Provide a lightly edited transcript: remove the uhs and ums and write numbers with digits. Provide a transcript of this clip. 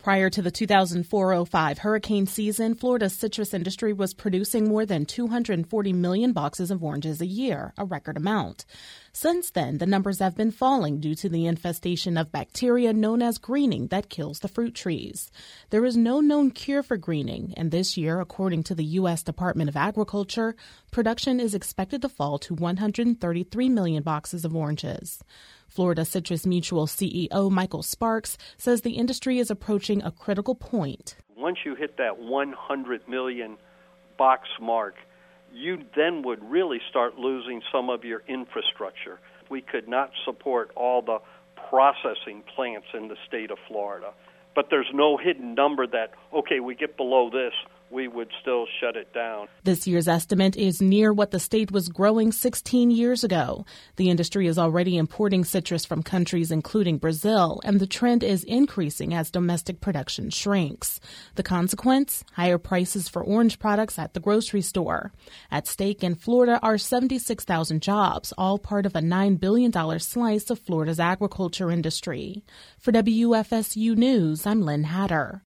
Prior to the 2004-05 hurricane season, Florida's citrus industry was producing more than 240 million boxes of oranges a year, a record amount. Since then, the numbers have been falling due to the infestation of bacteria known as greening that kills the fruit trees. There is no known cure for greening, and this year, according to the U.S. Department of Agriculture, production is expected to fall to 133 million boxes of oranges. Florida Citrus Mutual CEO Michael Sparks says the industry is approaching a critical point. Once you hit that 100 million box mark, you then would really start losing some of your infrastructure. We could not support all the processing plants in the state of Florida. But there's no hidden number that, okay, we get below this, we would still shut it down. This year's estimate is near what the state was growing 16 years ago. The industry is already importing citrus from countries including Brazil, and the trend is increasing as domestic production shrinks. The consequence? Higher prices for orange products at the grocery store. At stake in Florida are 76,000 jobs, all part of a $9 billion slice of Florida's agriculture industry. For WFSU News, I'm Lynn Hatter.